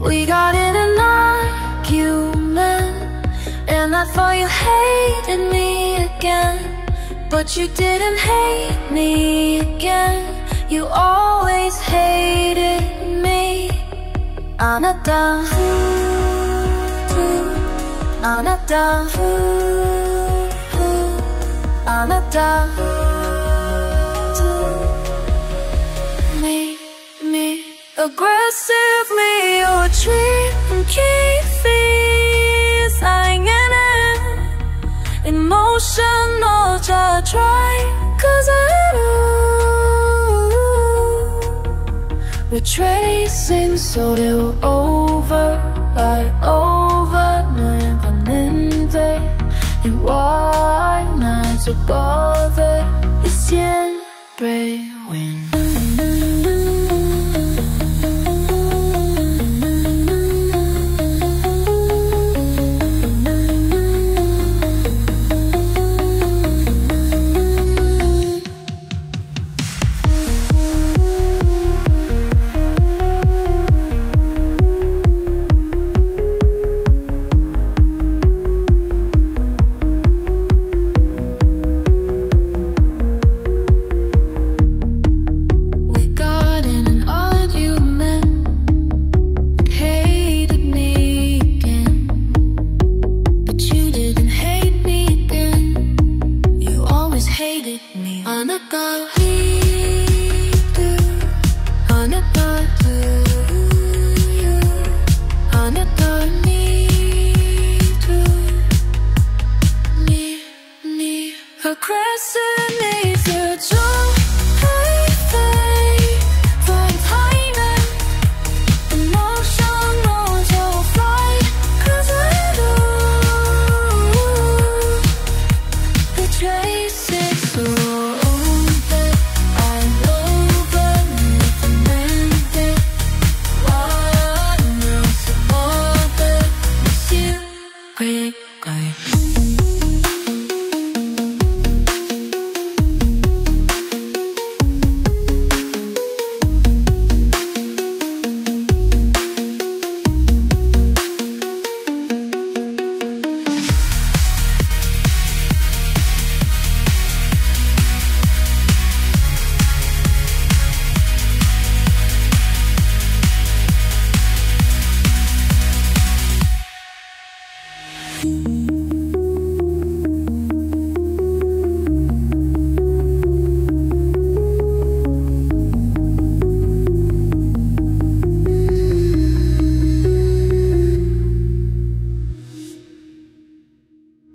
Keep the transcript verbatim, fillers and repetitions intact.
We got in an argument, and I thought you hated me again. But you didn't hate me again. You always hated me. 아나다 아나다 아나다 Make me aggressively or treat and keep feeling emotional. Just try, cause I know retracing so they're over, like over, never nente. Igual, not so bothered, y siempre win. You